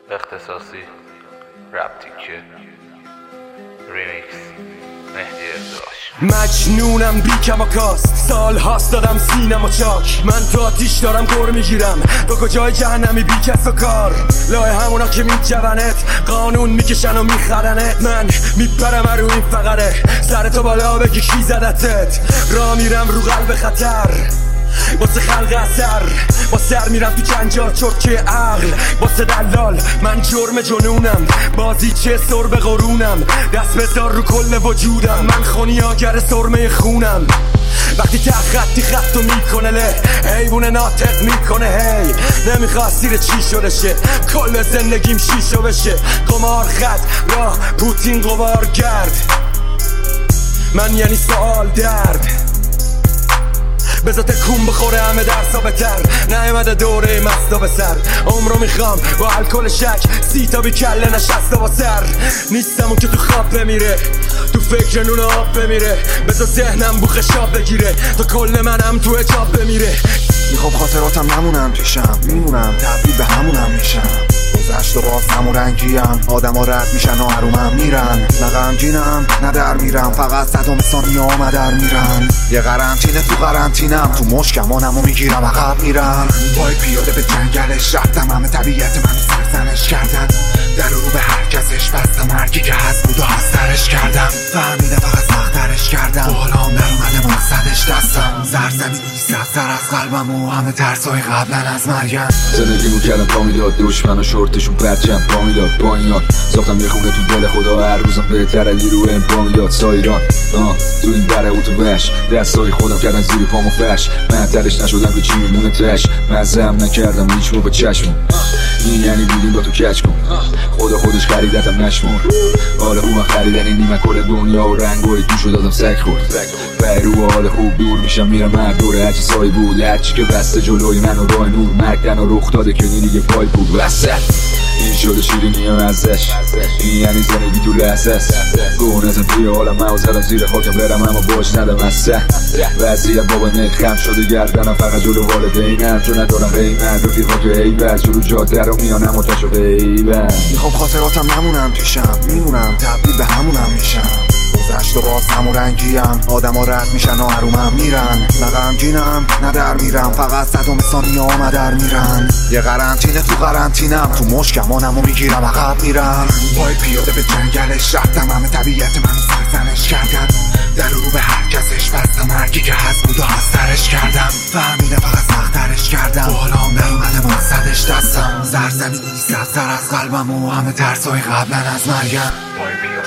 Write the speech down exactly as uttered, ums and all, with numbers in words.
اختصاصی رپ تیکه ریمیکس مهدی ارداش. مجنونم بی کماکاست، سال هاست دادم سینم و چاک. من تو آتیش دارم گر میگیرم، تو کجای جهنمی بی کس و کار. لای همونا که میجونت قانون میکشن و میخرنت. من میپرم رو این فقره، سر تو بالا بگی کی زدتت. را میرم رو قلب خطر واسه خلق اثر، با سر میرم تو جنجال چرکه عقل. واسه دلال من جرم جنونم، بازی چه سر به قرونم. دست بذار رو کل وجودم، من خونیاگر سرمه خونم. وقتی ته خطی خطو میکنه له، حیوون ناطق میکنه هی. نمیخواد سیر چی شده شه، کل زندگیم شیشو بشه. قمار خط راه پوتین قبار گرد، من یعنی سوال درد. بذار تکون بخوره همه درسا بتر، نیومده دوره مستا به سر. عمرو میخوام با الکل شک، سی تا بی کله نشسته با سر. نیستم اون که تو خواب بمیره، تو فکر نون آب بمیره. بذار ذهنم بوخ شاب بگیره، تا کل منم تو اجاب بمیره. میخوام خاطراتم نمونم پیشم، میمونم تبدیل به همونم میشم. گذشت و باز همون رنگیم، آدم ها رد میشن و حرومم میرن. نه غمگینم نه در میرم، فقط صدام ثانیه آمد در میرن. یه قرنطینه تو قرنطینم، تو مشکمانم و میگیرم عقب میرم. پای پیاده به جنگلش رفتم، همه طبیعت منو سرزنش کردن. در رو به هر کسش بستم، هرکی که هست بود و هسترش کردم. فهمیده فقط سخترش کردم، بالام در اومده مقصدش دستم. زرزمینی سختر از قلبم و همه ترسای قبلا از مرگم. زندگیمو کردم پا میداد، دشمن و شورتشون پرچم پا میداد. با این یاد ساختم یه خونه تو دل خدا، هر روزم بهتر علی رو ام پا میداد. سایران آه تو این دره اوتو بش، دستای خودم کردن زیر پامو فرش. من تلش نشدم که چی میمونه تش، مزم نکردم هیچ با چشم. این یعنی دیدیم با تو کچ کن، خدا خودش خریدتم نشمر. حال خوبم خریدنی نیمه کل دنیا و رنگای دوشو دادم سگ خورد. برو حال خوب دور میشم میرم هر دوره، هرچی سایی بود هرچی که بسته جلوی من و راه نور. مرگن و رخ داده که دیگه پای بود وسط. این شده شیرینی هم ازش، این یعنی زندگی تو لحظه است. گون ازم توی حالم من زدم زیر خاکم برم اما باش ندم اصلا. وضعیت بابا نت خم شده گردنم، فقط جلو والدینم چون ندارم قیمت. رفیقا که ایبت جلو جاده رو میانم و تشو غیبت. میخوام خاطراتم نمونم پیشم، میمونم تبدیل به همونم میشم. گذشت و باز همون رنگیم، آدم ها رد میشن و حرومم میرن. نه غمگینم نه در میرم، فقط صدام ثانیه آمد در میرن. یه قرنطینه تو قرنطینم، تو مشکمانم و میگیرم عقب میرم. پای پیاده به جنگلش رفتم، همه طبیعت منو سرزنش کردن. در رو به هر کسش بستم، هرکی که هست بود و هسترش کردم. فهمیده فقط سخترش کردم، بالام در اومده مقصدش دستم. زرزمینی سختر از قلبم و همه ترسای قبلا از مرگم.